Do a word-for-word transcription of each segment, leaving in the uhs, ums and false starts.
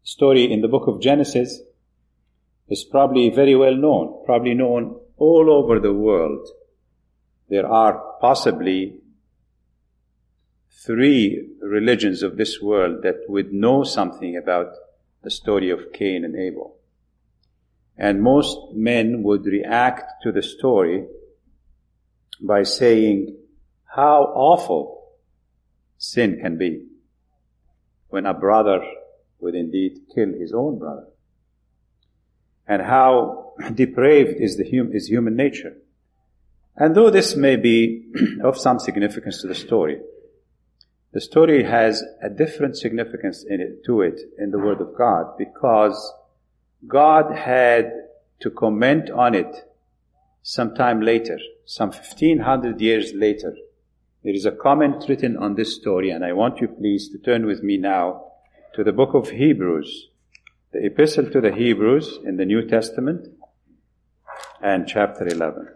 story in the book of Genesis is probably very well known, probably known all over the world. There are possibly three religions of this world that would know something about the story of Cain and Abel. And most men would react to the story by saying how awful sin can be when a brother would indeed kill his own brother, and how depraved is the hum- is human nature. And though this may be of some significance to the story, the story has a different significance in it, to it in the Word of God, because God had to comment on it sometime later, some fifteen hundred years later. There is a comment written on this story, and I want you please to turn with me now to the book of Hebrews, the epistle to the Hebrews in the New Testament, and chapter eleven.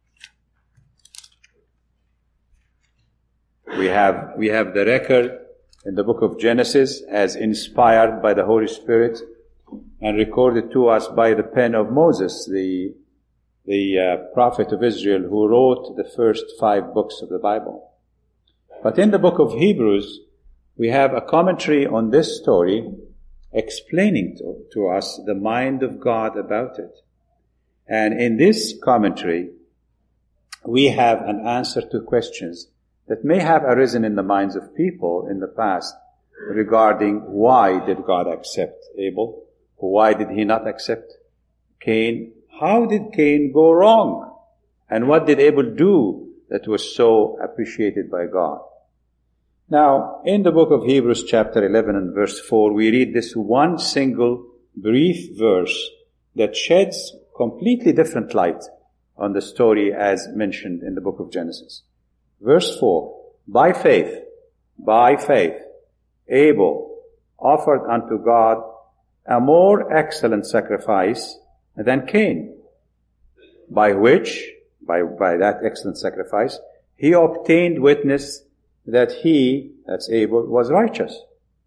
We have, we have the record in the book of Genesis as inspired by the Holy Spirit and recorded to us by the pen of Moses, the, the uh, prophet of Israel who wrote the first five books of the Bible. But in the book of Hebrews, we have a commentary on this story explaining to, to us the mind of God about it. And in this commentary, we have an answer to questions that may have arisen in the minds of people in the past regarding why did God accept Abel? Why did he not accept Cain? How did Cain go wrong? And what did Abel do that was so appreciated by God? Now, in the book of Hebrews chapter eleven and verse four, we read this one single brief verse that sheds completely different light on the story as mentioned in the book of Genesis. Verse four, by faith, by faith, Abel offered unto God a more excellent sacrifice than Cain, by which, by, by that excellent sacrifice, he obtained witness that he, that's Abel, was righteous,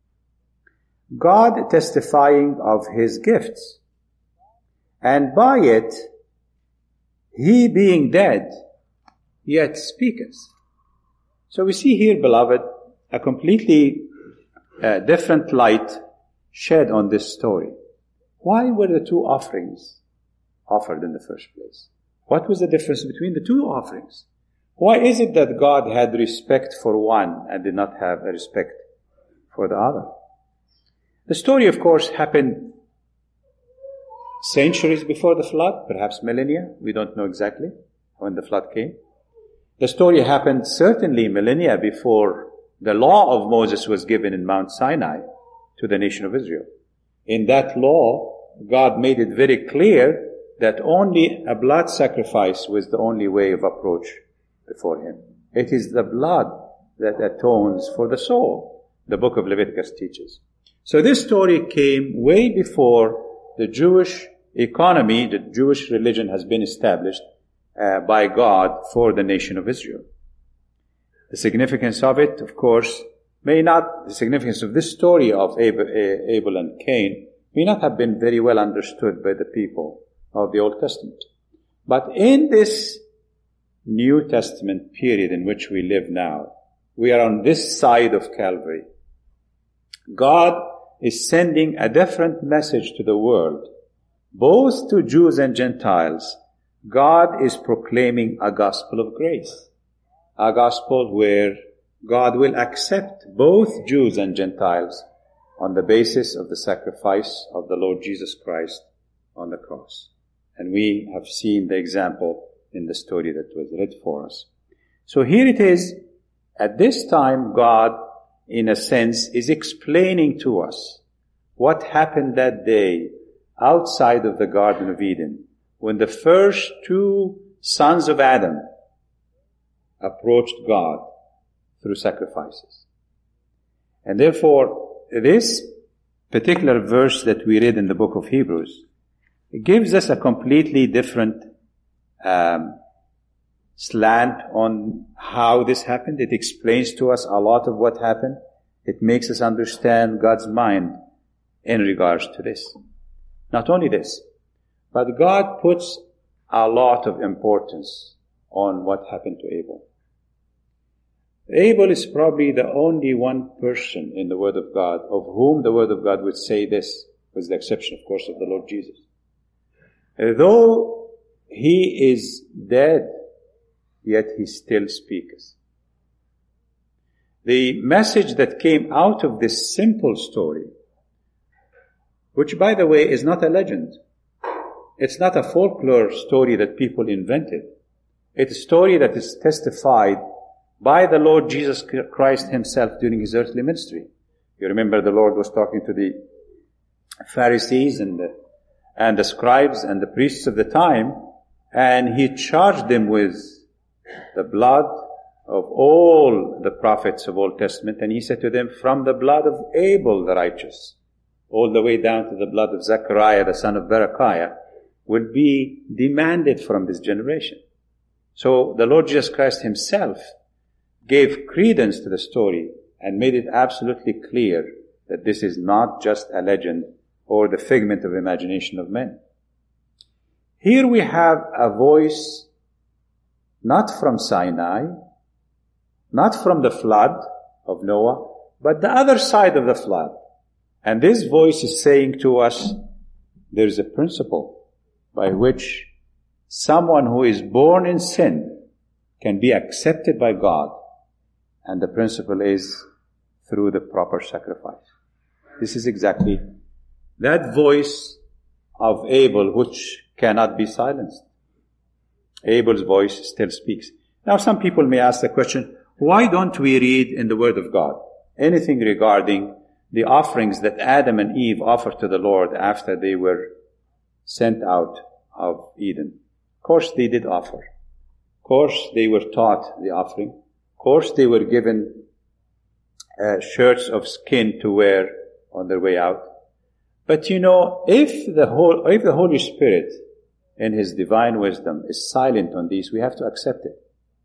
God testifying of his gifts, and by it, he being dead, yet speaketh. So we see here, beloved, a completely uh, different light shed on this story. Why were the two offerings offered in the first place? What was the difference between the two offerings? Why is it that God had respect for one and did not have a respect for the other? The story, of course, happened centuries before the flood, perhaps millennia. We don't know exactly when the flood came. The story happened certainly millennia before the law of Moses was given in Mount Sinai to the nation of Israel. In that law, God made it very clear that only a blood sacrifice was the only way of approach before Him. It is the blood that atones for the soul, the book of Leviticus teaches. So this story came way before the Jewish economy, the Jewish religion has been established uh, by God for the nation of Israel. The significance of it, of course, may not, the significance of this story of Abel, Abel and Cain may not have been very well understood by the people of the Old Testament. But in this New Testament period in which we live now, we are on this side of Calvary. God is sending a different message to the world. Both to Jews and Gentiles, God is proclaiming a gospel of grace. A gospel where God will accept both Jews and Gentiles on the basis of the sacrifice of the Lord Jesus Christ on the cross. And we have seen the example in the story that was read for us. So here it is, at this time God, in a sense, is explaining to us what happened that day outside of the Garden of Eden, when the first two sons of Adam approached God through sacrifices. And therefore, this particular verse that we read in the book of Hebrews, it gives us a completely different um, slant on how this happened. It explains to us a lot of what happened. It makes us understand God's mind in regards to this. Not only this, but God puts a lot of importance on what happened to Abel. Abel is probably the only one person in the Word of God of whom the Word of God would say this, with the exception, of course, of the Lord Jesus. Though he is dead, yet he still speaks. The message that came out of this simple story, which, by the way, is not a legend. It's not a folklore story that people invented. It's a story that is testified by the Lord Jesus Christ himself during his earthly ministry. You remember the Lord was talking to the Pharisees and the, and the scribes and the priests of the time, and he charged them with the blood of all the prophets of Old Testament, and he said to them, from the blood of Abel the righteous, all the way down to the blood of Zechariah the son of Berechiah, will be demanded from this generation. So the Lord Jesus Christ himself gave credence to the story and made it absolutely clear that this is not just a legend or the figment of imagination of men. Here we have a voice not from Sinai, not from the flood of Noah, but the other side of the flood. And this voice is saying to us, there is a principle by which someone who is born in sin can be accepted by God. And the principle is through the proper sacrifice. This is exactly that voice of Abel which cannot be silenced. Abel's voice still speaks. Now some people may ask the question, why don't we read in the Word of God anything regarding the offerings that Adam and Eve offered to the Lord after they were sent out of Eden? Of course they did offer. Of course they were taught the offering. Of course they were given uh, shirts of skin to wear on their way out. But you know, if the whole, if the Holy Spirit in His divine wisdom is silent on these, we have to accept it.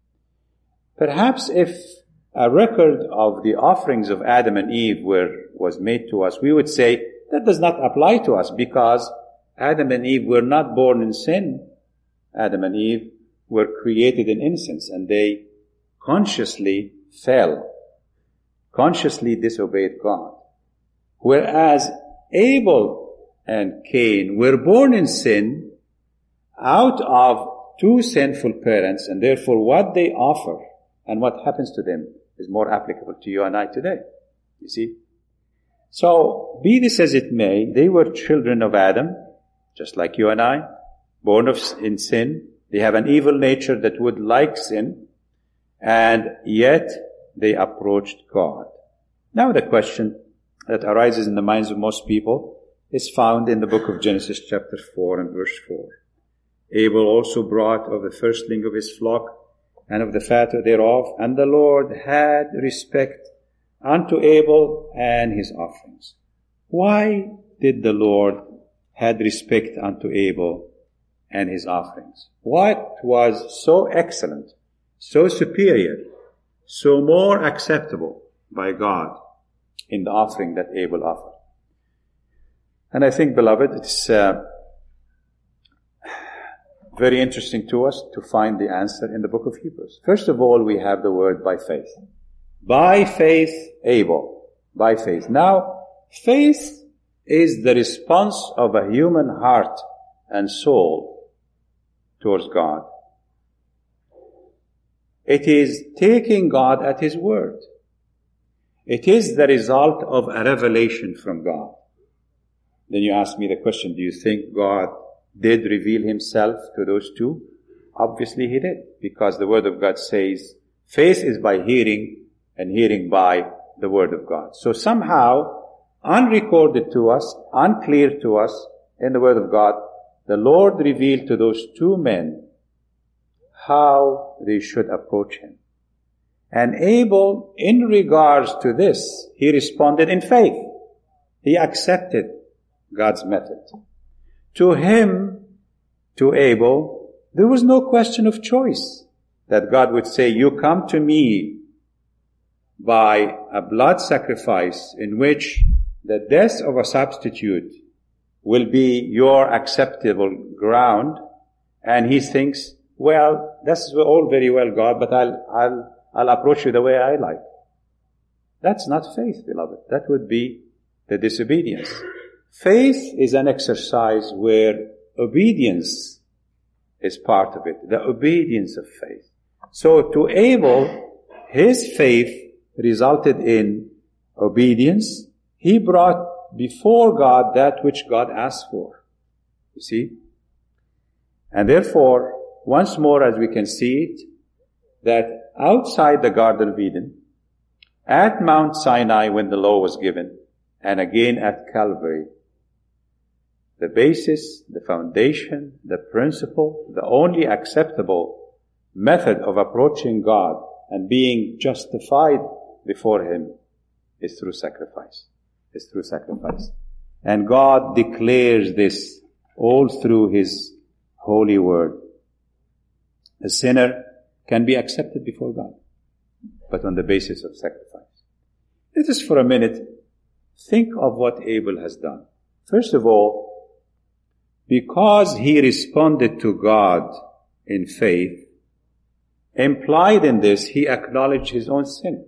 Perhaps if a record of the offerings of Adam and Eve were, was made to us, we would say that does not apply to us because Adam and Eve were not born in sin. Adam and Eve were created in innocence and they consciously fell, consciously disobeyed God. Whereas Abel and Cain were born in sin out of two sinful parents, and therefore what they offer and what happens to them is more applicable to you and I today. You see? So, be this as it may, they were children of Adam, just like you and I, born of, in sin. They have an evil nature that would like sin, and yet they approached God. Now the question that arises in the minds of most people is found in the book of Genesis chapter four and verse four. Abel also brought of the firstling of his flock and of the fat thereof, and the Lord had respect unto Abel and his offerings. Why did the Lord had respect unto Abel and his offerings? What was so excellent, so superior, so more acceptable by God in the offering that Abel offered? And I think, beloved, it's uh, very interesting to us to find the answer in the book of Hebrews. First of all, we have the word by faith. By faith, Abel. By faith. Now, faith is the response of a human heart and soul towards God. It is taking God at His word. It is the result of a revelation from God. Then you ask me the question, do you think God did reveal Himself to those two? Obviously He did, because the Word of God says, faith is by hearing, and hearing by the Word of God. So somehow, unrecorded to us, unclear to us in the Word of God, the Lord revealed to those two men how they should approach Him. And Abel, in regards to this, he responded in faith. He accepted God's method. To him, to Abel, there was no question of choice that God would say, you come to me by a blood sacrifice in which the death of a substitute will be your acceptable ground, and he thinks, well, that's all very well, God, but I'll, I'll, I'll approach you the way I like. That's not faith, beloved. That would be the disobedience. Faith is an exercise where obedience is part of it. The obedience of faith. So to Abel, his faith resulted in obedience. He brought before God that which God asked for. You see? And therefore, once more as we can see it, that outside the Garden of Eden, at Mount Sinai when the law was given, and again at Calvary, the basis, the foundation, the principle, the only acceptable method of approaching God and being justified before Him is through sacrifice. Is through sacrifice. And God declares this all through His holy word. A sinner can be accepted before God, but on the basis of sacrifice. Let us for a minute think of what Abel has done. First of all, because he responded to God in faith, implied in this, he acknowledged his own sin.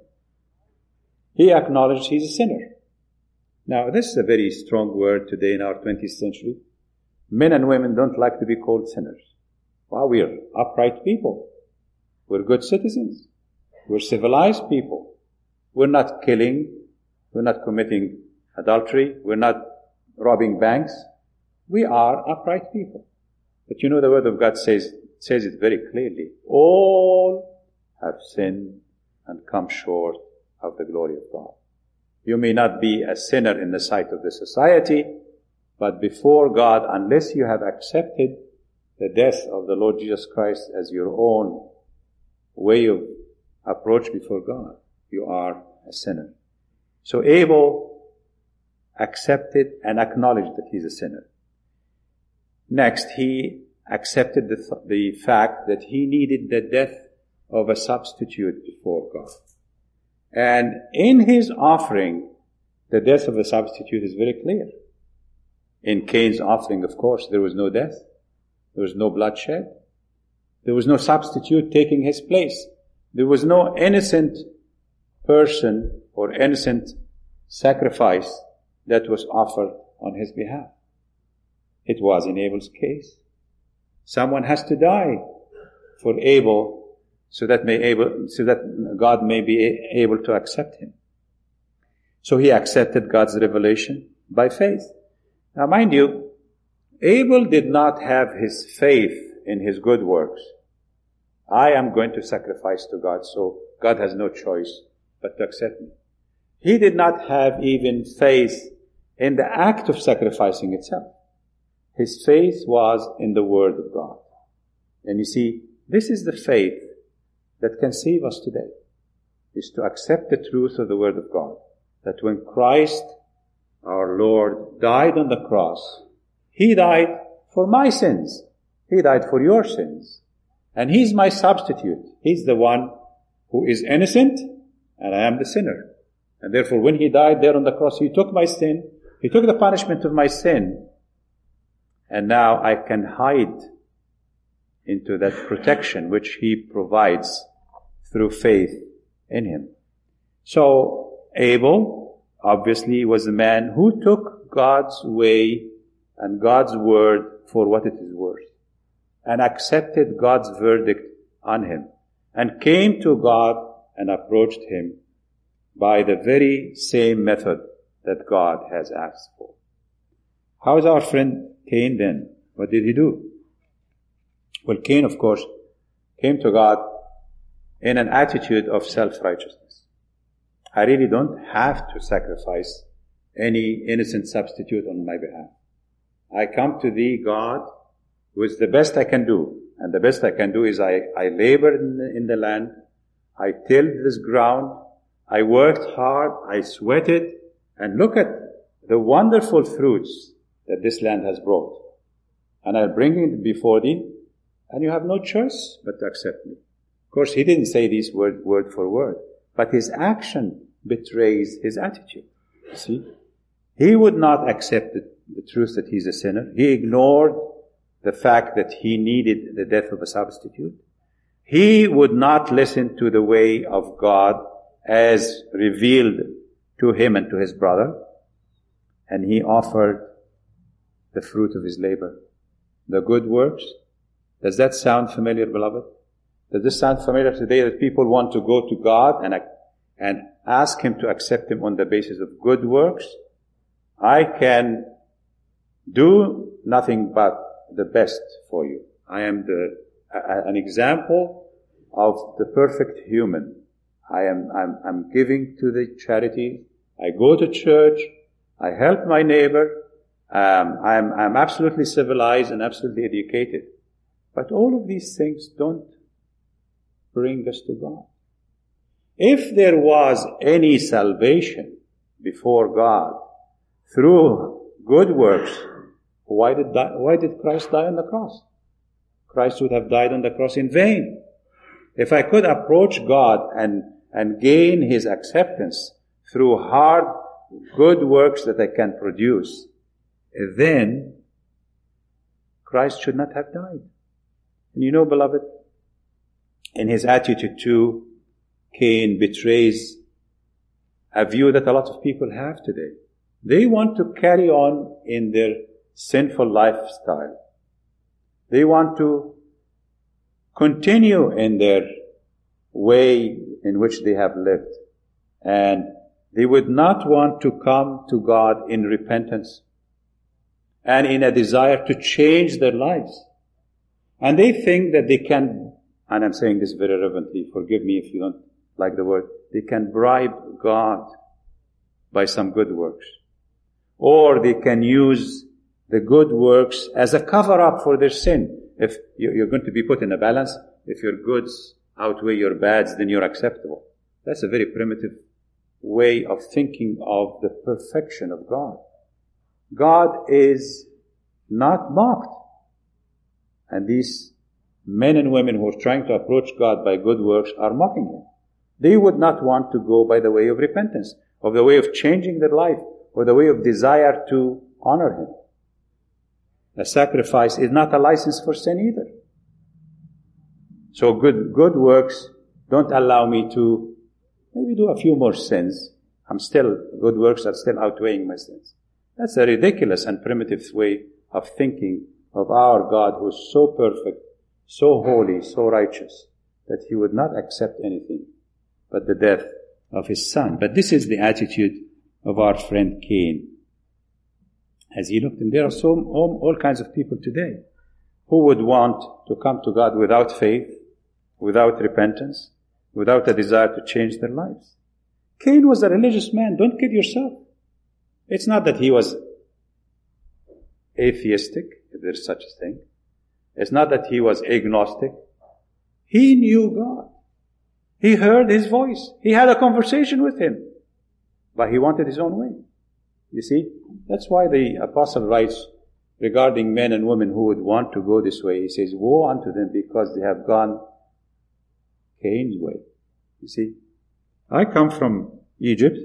He acknowledged he's a sinner. Now, this is a very strong word today in our twentieth century. Men and women don't like to be called sinners. Well, we're upright people. We're good citizens. We're civilized people. We're not killing. We're not committing adultery. We're not robbing banks. We are upright people. But you know the word of God says, says it very clearly. All have sinned and come short of the glory of God. You may not be a sinner in the sight of the society, but before God, unless you have accepted the death of the Lord Jesus Christ as your own way of approach before God, you are a sinner. So Abel accepted and acknowledged that he's a sinner. Next, he accepted the, th- the fact that he needed the death of a substitute before God. And in his offering, the death of a substitute is very clear. In Cain's offering, of course, there was no death. There was no bloodshed. There was no substitute taking his place. There was no innocent person or innocent sacrifice that was offered on his behalf. It was in Abel's case. Someone has to die for Abel so that may able, so that God may be able to accept him. So he accepted God's revelation by faith. Now mind you, Abel did not have his faith in his good works. I am going to sacrifice to God, so God has no choice but to accept me. He did not have even faith in the act of sacrificing itself. His faith was in the Word of God. And you see, this is the faith that can save us today, is to accept the truth of the Word of God. That when Christ, our Lord, died on the cross, He died for my sins. He died for your sins. And He's my substitute. He's the one who is innocent, and I am the sinner. And therefore, when He died there on the cross, He took my sin, He took the punishment of my sin, and now I can hide into that protection which He provides through faith in Him. So, Abel, obviously, was a man who took God's way and God's word for what it is worth, and accepted God's verdict on him, and came to God and approached Him by the very same method that God has asked for. How is our friend Cain then? What did he do? Well, Cain, of course, came to God in an attitude of self-righteousness. I really don't have to sacrifice any innocent substitute on my behalf. I come to Thee, God, with the best I can do. And the best I can do is I, I labored in the, in the land, I tilled this ground, I worked hard, I sweated, and look at the wonderful fruits that this land has brought. And I'll bring it before Thee, and you have no choice but to accept me. Of course, he didn't say these word, word for word, but his action betrays his attitude. See? He would not accept the, the truth that he's a sinner. He ignored the fact that he needed the death of a substitute. He would not listen to the way of God as revealed to him and to his brother. And he offered the fruit of his labor, the good works. Does that sound familiar, beloved? Does this sound familiar today, that people want to go to God and, and ask him to accept him on the basis of good works? I can do nothing but the best for you. I am the, a, an example of the perfect human. I am, I'm, I'm giving to the charity. I go to church. I help my neighbor. Um, I'm, I'm absolutely civilized and absolutely educated. But all of these things don't bring us to God. If there was any salvation before God through good works, why did die, why did Christ die on the cross? Christ would have died on the cross in vain. If I could approach God and, and gain his acceptance through hard, good works that I can produce, then Christ should not have died. And you know, beloved, in his attitude to Cain betrays a view that a lot of people have today. They want to carry on in their sinful lifestyle. They want to continue in their way in which they have lived. And they would not want to come to God in repentance and in a desire to change their lives. And they think that they can, and I'm saying this very reverently, forgive me if you don't like the word, they can bribe God by some good works. Or they can use the good works as a cover-up for their sin. If you're going to be put in a balance, if your goods outweigh your bads, then you're acceptable. That's a very primitive way of thinking of the perfection of God. God is not mocked. And these men and women who are trying to approach God by good works are mocking him. They would not want to go by the way of repentance, of the way of changing their life, or the way of desire to honor him. A sacrifice is not a license for sin either. So good, good works don't allow me to maybe do a few more sins. I'm still, good works are still outweighing my sins. That's a ridiculous and primitive way of thinking of our God, who is so perfect, so holy, so righteous, that he would not accept anything but the death of his son. But this is the attitude of our friend Cain. As he looked, and there are so all, all kinds of people today who would want to come to God without faith, without repentance, without a desire to change their lives. Cain was a religious man. Don't kid yourself. It's not that he was atheistic, if there's such a thing. It's not that he was agnostic. He knew God. He heard his voice. He had a conversation with him. But he wanted his own way. You see? That's why the apostle writes regarding men and women who would want to go this way. He says, woe unto them, because they have gone Cain's way. You see? I come from Egypt,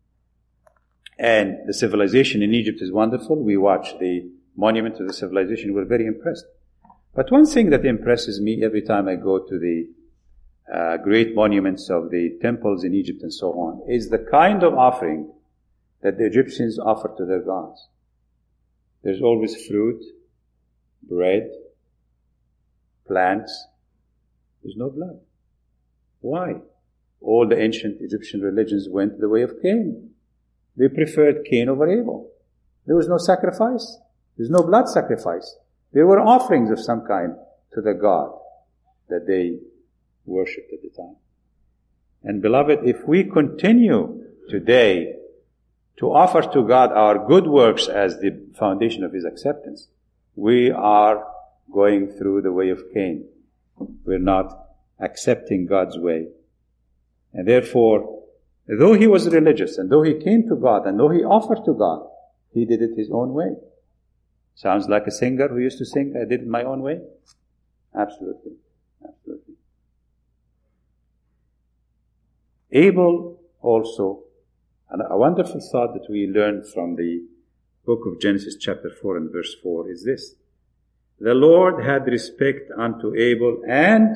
and the civilization in Egypt is wonderful. We watch the monument to the civilization. We're very impressed. But one thing that impresses me every time I go to the uh, great monuments of the temples in Egypt and so on is the kind of offering that the Egyptians offer to their gods. There's always fruit, bread, plants. There's no blood. Why? All the ancient Egyptian religions went the way of Cain. They preferred Cain over Abel. There was no sacrifice. There's no blood sacrifice. There were offerings of some kind to the God that they worshipped at the time. And beloved, if we continue today to offer to God our good works as the foundation of his acceptance, we are going through the way of Cain. We're not accepting God's way. And therefore, though he was religious, and though he came to God, and though he offered to God, he did it his own way. Sounds like a singer who used to sing, I did it my own way? Absolutely. Absolutely. Abel also, and a wonderful thought that we learned from the book of Genesis chapter four and verse four is this. The Lord had respect unto Abel and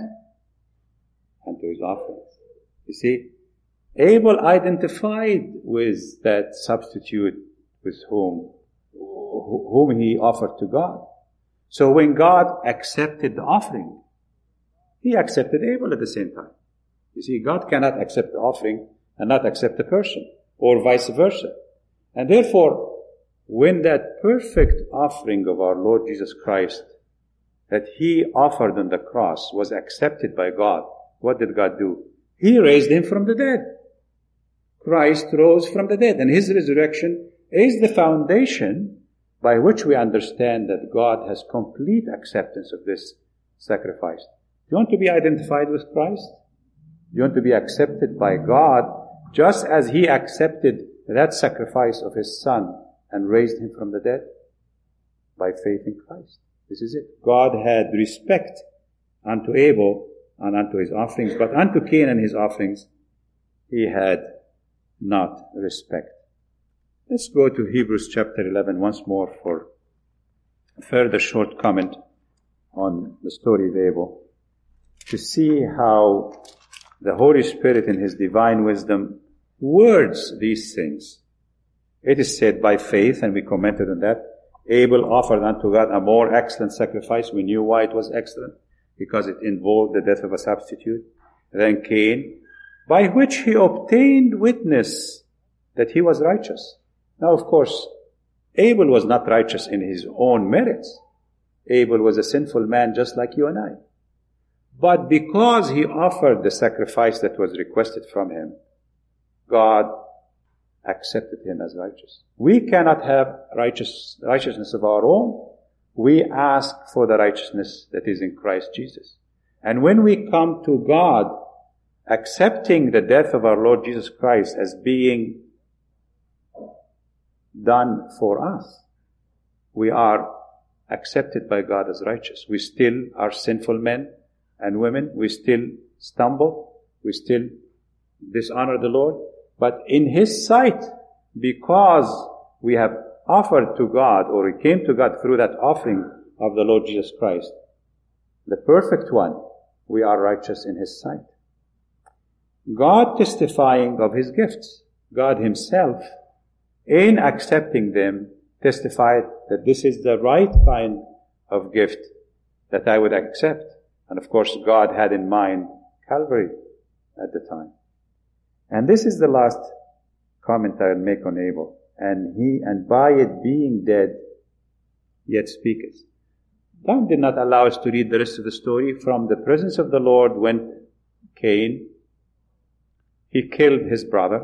unto his offerings. You see, Abel identified with that substitute with whom, whom he offered to God. So when God accepted the offering, he accepted Abel at the same time. You see, God cannot accept the offering and not accept the person, or vice versa. And therefore, when that perfect offering of our Lord Jesus Christ that he offered on the cross was accepted by God, what did God do? He raised him from the dead. Christ rose from the dead, and his resurrection is the foundation by which we understand that God has complete acceptance of this sacrifice. Do you want to be identified with Christ? Do you want to be accepted by God just as he accepted that sacrifice of his Son and raised him from the dead? By faith in Christ. This is it. God had respect unto Abel and unto his offerings, but unto Cain and his offerings he had not respect. Let's go to Hebrews chapter eleven once more for a further short comment on the story of Abel, to see how the Holy Spirit in his divine wisdom words these things. It is said by faith, and we commented on that, Abel offered unto God a more excellent sacrifice. We knew why it was excellent, because it involved the death of a substitute. Then Cain, by which he obtained witness that he was righteous. Now, of course, Abel was not righteous in his own merits. Abel was a sinful man just like you and I. But because he offered the sacrifice that was requested from him, God accepted him as righteous. We cannot have righteous, righteousness of our own. We ask for the righteousness that is in Christ Jesus. And when we come to God, accepting the death of our Lord Jesus Christ as being done for us, we are accepted by God as righteous. We still are sinful men and women. We still stumble. We still dishonor the Lord. But in His sight, because we have offered to God, or we came to God through that offering of the Lord Jesus Christ, the perfect one, we are righteous in His sight. God testifying of His gifts, God Himself, in accepting them, testified that this is the right kind of gift that I would accept. And of course, God had in mind Calvary at the time. And this is the last comment I will make on Abel. And he, and by it being dead, yet speaketh. Time did not allow us to read the rest of the story. From the presence of the Lord went Cain. He killed his brother.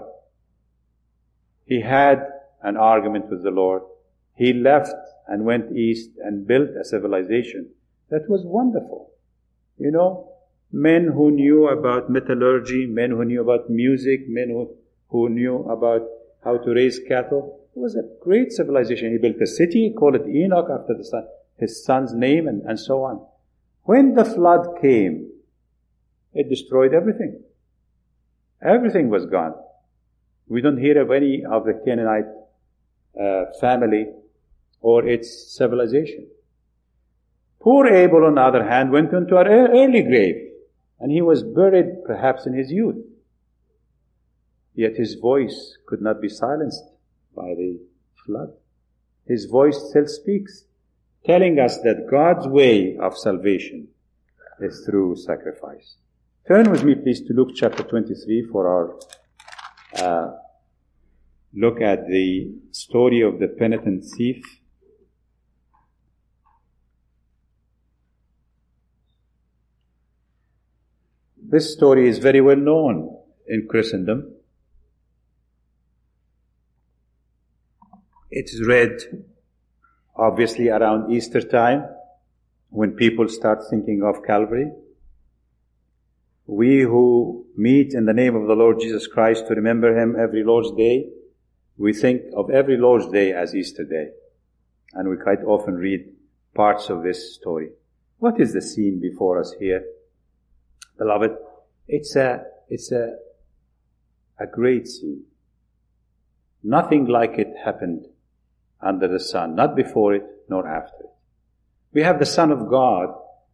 He had an argument with the Lord. He left and went east and built a civilization that was wonderful. You know, men who knew about metallurgy, men who knew about music, men who, who knew about how to raise cattle. It was a great civilization. He built a city, called it Enoch after the son, his son's name, and, and so on. When the flood came, it destroyed everything. Everything was gone. We don't hear of any of the Canaanite uh, family or its civilization. Poor Abel, on the other hand, went into an early grave, and he was buried perhaps in his youth. Yet his voice could not be silenced by the flood. His voice still speaks, telling us that God's way of salvation is through sacrifice. Turn with me, please, to Luke chapter twenty-three for our uh, look at the story of the penitent thief. This story is very well known in Christendom. It's read, obviously, around Easter time, when people start thinking of Calvary. We who meet in the name of the Lord Jesus Christ to remember Him every Lord's Day, we think of every Lord's Day as Easter Day. And we quite often read parts of this story. What is the scene before us here? Beloved, it's a, it's a, a great scene. Nothing like it happened under the sun, not before it nor after it. We have the Son of God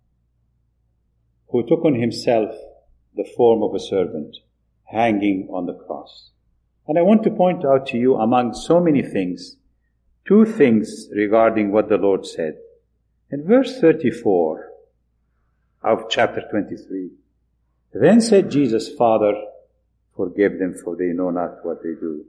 who took on himself the form of a servant, hanging on the cross. And I want to point out to you, among so many things, two things regarding what the Lord said. In verse thirty-four of chapter twenty-three, then said Jesus, Father, forgive them, for they know not what they do.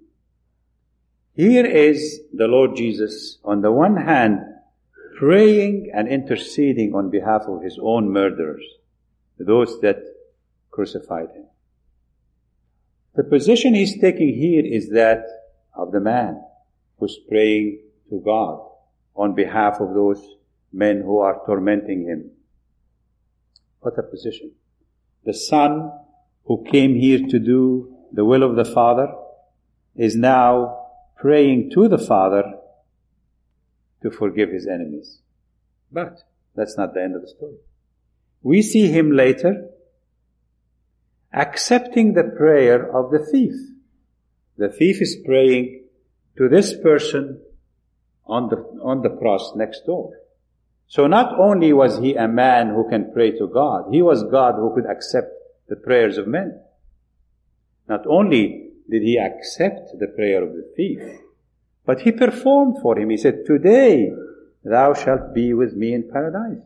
Here is the Lord Jesus, on the one hand, praying and interceding on behalf of his own murderers, those that crucified him. The position he's taking here is that of the man who's praying to God on behalf of those men who are tormenting him. What a position. The Son who came here to do the will of the Father is now praying to the Father to forgive his enemies. But that's not the end of the story. We see him later accepting the prayer of the thief. The thief is praying to this person on the, on the cross next door. So not only was he a man who can pray to God, he was God who could accept the prayers of men. Not only did he accept the prayer of the thief, but he performed for him. He said, today thou shalt be with me in paradise.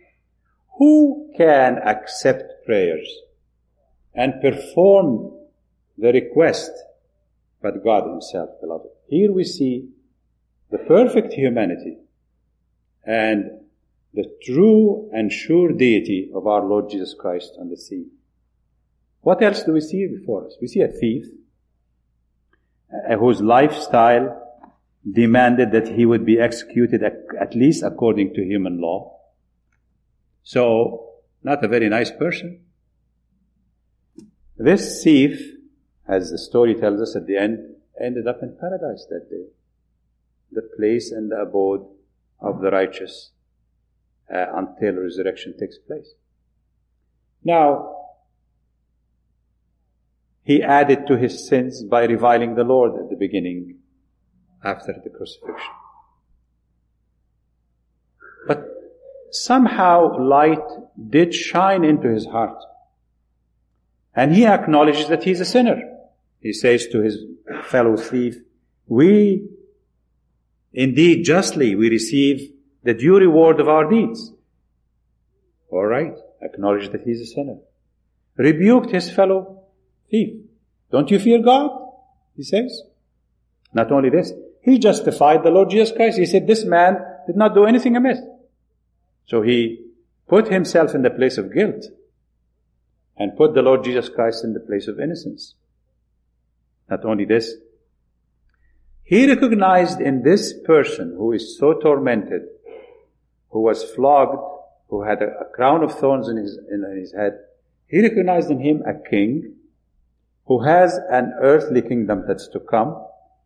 Who can accept prayers and perform the request but God himself, beloved? Here we see the perfect humanity and the true and sure deity of our Lord Jesus Christ on the sea. What else do we see before us? We see a thief uh, whose lifestyle demanded that he would be executed at least according to human law. So, not a very nice person. This thief, as the story tells us at the end, ended up in paradise that day. The place and the abode of the righteous uh, until resurrection takes place. Now, he added to his sins by reviling the Lord at the beginning, after the crucifixion. But somehow light did shine into his heart. And he acknowledges that he's a sinner. He says to his fellow thief, we indeed justly we receive the due reward of our deeds. All right, acknowledge that he's a sinner. Rebuked his fellow thief. Don't you fear God? He says. Not only this, he justified the Lord Jesus Christ. He said, this man did not do anything amiss. So he put himself in the place of guilt and put the Lord Jesus Christ in the place of innocence. Not only this, he recognized in this person who is so tormented, who was flogged, who had a, a crown of thorns in his, in, in his head, he recognized in him a king who has an earthly kingdom that's to come,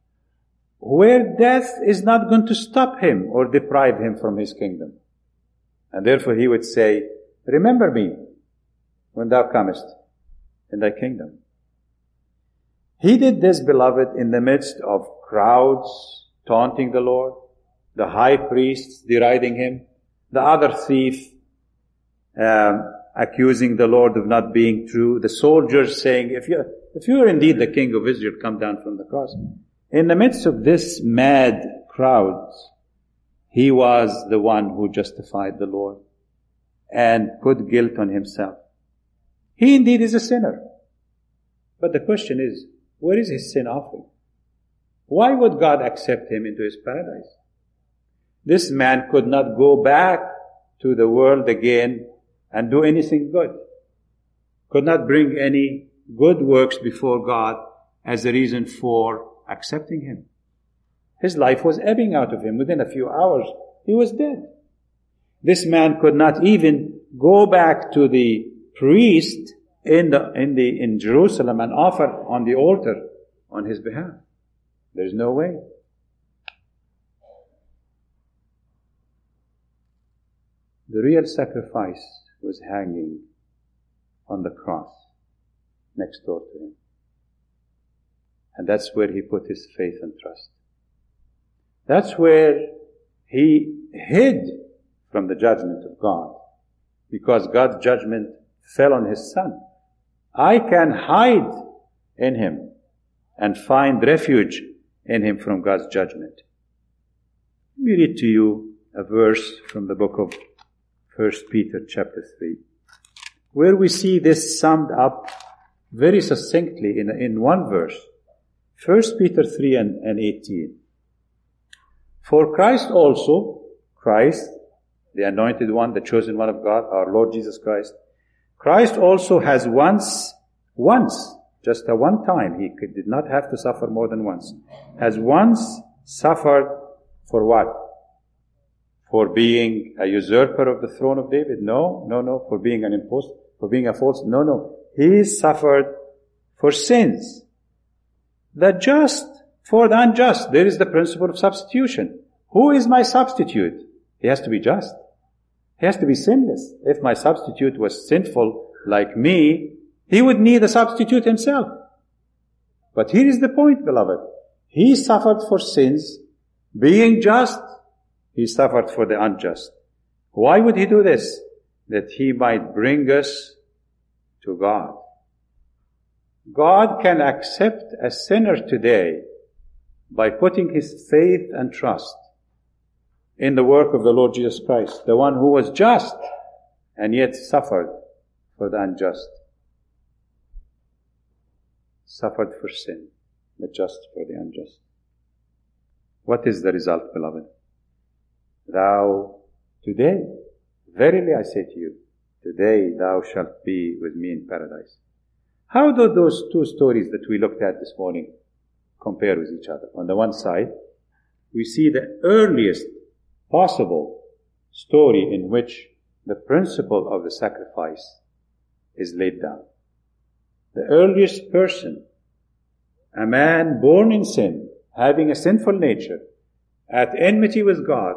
where death is not going to stop him or deprive him from his kingdom. And therefore he would say, remember me when thou comest in thy kingdom. He did this, beloved, in the midst of crowds taunting the Lord, the high priests deriding him, the other thief um, accusing the Lord of not being true, the soldiers saying, if you're, if you're indeed the king of Israel, come down from the cross. In the midst of this mad crowd, he was the one who justified the Lord and put guilt on himself. He indeed is a sinner. But the question is, where is his sin offering? Why would God accept him into his paradise? This man could not go back to the world again and do anything good. Could not bring any good works before God as a reason for accepting him. His life was ebbing out of him. Within a few hours, he was dead. This man could not even go back to the priest in the in the in Jerusalem and offer on the altar on his behalf. There's no way. The real sacrifice was hanging on the cross next door to him. And that's where he put his faith and trust. That's where he hid from the judgment of God, because God's judgment fell on his Son. I can hide in him and find refuge in him from God's judgment. Let me read to you a verse from the book of First Peter chapter three, where we see this summed up very succinctly in, in one verse. First Peter three and, and eighteen. For Christ also, Christ, the anointed one, the chosen one of God, our Lord Jesus Christ, Christ also has once, once, just a one time, he could, did not have to suffer more than once, has once suffered for what? For being a usurper of the throne of David? No, no, no. For being an impostor? For being a false? No, no. He suffered for sins. The just for the unjust. There is the principle of substitution. Who is my substitute? He has to be just. He has to be sinless. If my substitute was sinful like me, he would need a substitute himself. But here is the point, beloved. He suffered for sins. Being just, he suffered for the unjust. Why would he do this? That he might bring us to God. God can accept a sinner today by putting his faith and trust in the work of the Lord Jesus Christ, the one who was just and yet suffered for the unjust. Suffered for sin, the just for the unjust. What is the result, beloved? Thou, today, verily I say to you, today thou shalt be with me in paradise. How do those two stories that we looked at this morning compare with each other? On the one side, we see the earliest possible story in which the principle of the sacrifice is laid down. The earliest person, a man born in sin, having a sinful nature, at enmity with God,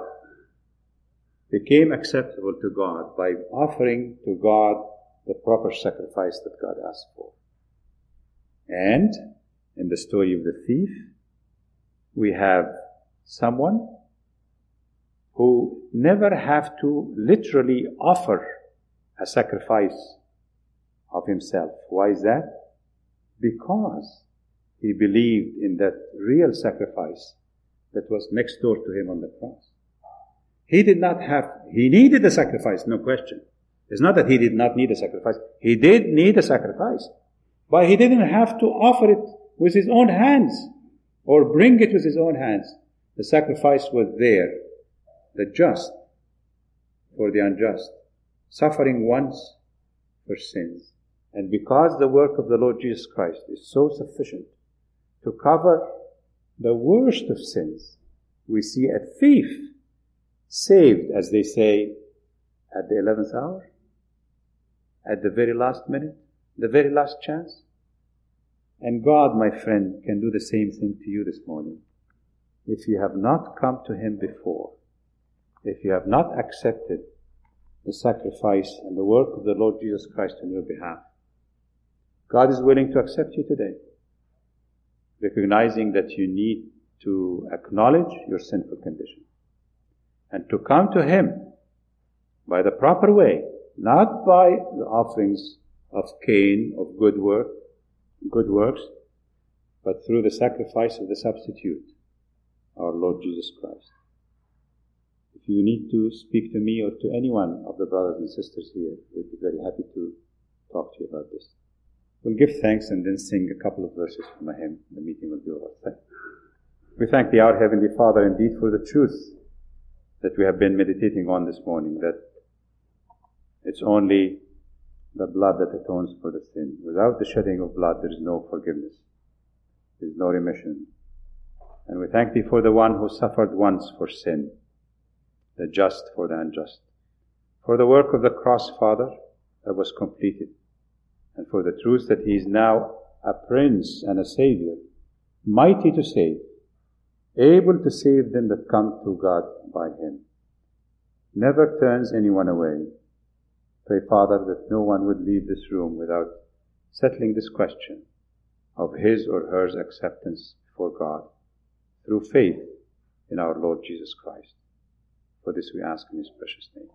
became acceptable to God by offering to God the proper sacrifice that God asked for. And in the story of the thief, we have someone who never have to literally offer a sacrifice of himself. Why is that? Because he believed in that real sacrifice that was next door to him on the cross. He did not have, he needed a sacrifice, no question. It's not that he did not need a sacrifice. He did need a sacrifice. But he didn't have to offer it with his own hands or bring it with his own hands. The sacrifice was there. The just for the unjust. Suffering once for sins. And because the work of the Lord Jesus Christ is so sufficient to cover the worst of sins, we see a thief saved, as they say, at the eleventh hour, at the very last minute, the very last chance. And God, my friend, can do the same thing to you this morning. If you have not come to Him before, if you have not accepted the sacrifice and the work of the Lord Jesus Christ on your behalf, God is willing to accept you today, recognizing that you need to acknowledge your sinful condition and to come to Him by the proper way, not by the offerings of Cain, of good work, good works, but through the sacrifice of the substitute, our Lord Jesus Christ. If you need to speak to me or to any one of the brothers and sisters here, we'd be very happy to talk to you about this. We'll give thanks and then sing a couple of verses from a hymn. The meeting will be over. We thank Thee, our Heavenly Father, indeed for the truth that we have been meditating on this morning, that it's only the blood that atones for the sin. Without the shedding of blood, there is no forgiveness. There is no remission. And we thank Thee for the one who suffered once for sin, the just for the unjust, for the work of the cross, Father, that was completed, and for the truth that He is now a Prince and a Savior, mighty to save, able to save them that come to God by Him. Never turns anyone away. Pray, Father, that no one would leave this room without settling this question of his or her acceptance before God through faith in our Lord Jesus Christ. For this we ask in His precious name.